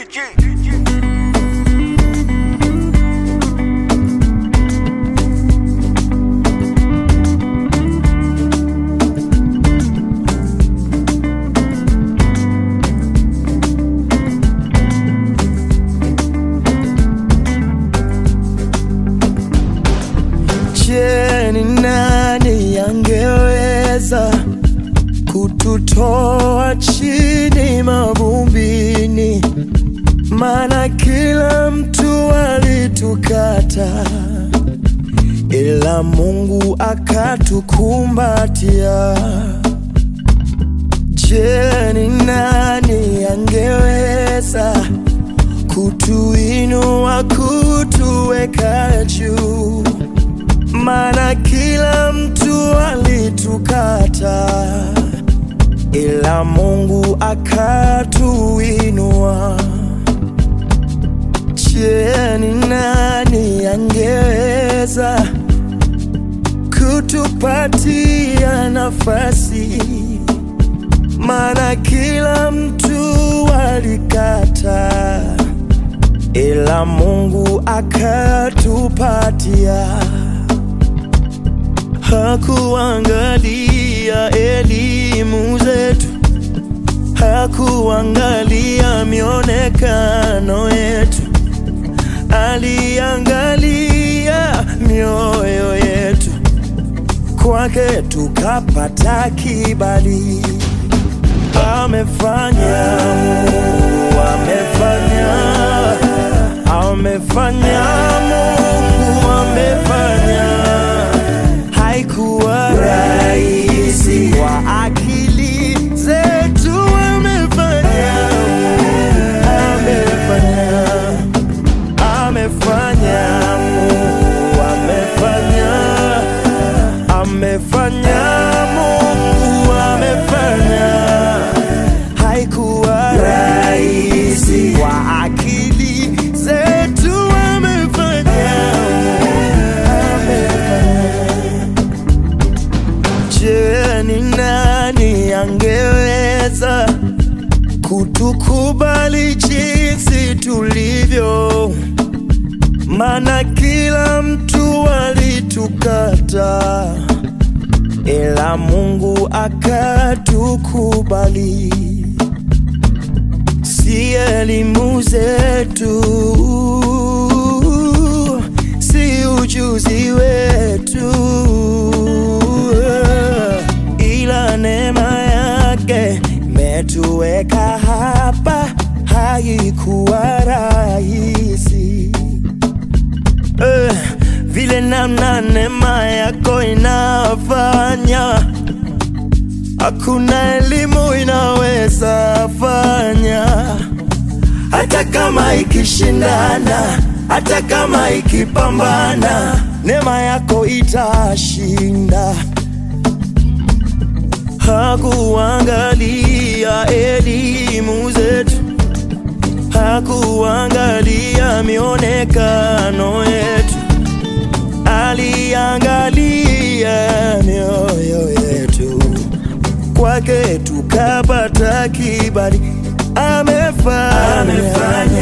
Je, ni nani angeweza kututoa chini mavumbini? Maana kila mtu alitukata, ila Mungu akatukumbatia. Je, ni nani angeweza kutuinua, kutuweka juu? Maana kila mtu alitukata, ila Mungu akatuinua. Je, ni nani angeweza kutupatia nafasi? Maana kila mtu alikata, ila Mungu akatupatia. Hakuangalia elimu zetu, hakuangalia mionekano yetu, aliangalia mioyo yetu. Kwake tukapata kibali. Amefanya Mungu, amefanya, amefanya Mungu, amefanya. Haikuwa rahisi kwa akili zetu, amefanya, amefanya, amefanya Mungu, amefanya, amefanya Mungu, amefanya. Haikuwa rahisi kwa akili zetu, amefanya, amefanya. Je, ni nani angeweza kutukubali jinsi tulivyo? Maana kila mtu alitukata, ila Mungu akatukubali. Si elimu zetu, si ujuzi wetu, ila neema yake imetuweka hapa. Haikuwa rahisi, vile namna neema yako inafanya, hakuna elimu inaweza fanya. Hata kama ikishindana, hata kama ikipambana, neema yako itashinda. Hakuangalia elimu zetu, hakuangalia mionekano yetu, aliangalia mioyo yetu. Kwake tukapata kibali. Amefanya, amefanya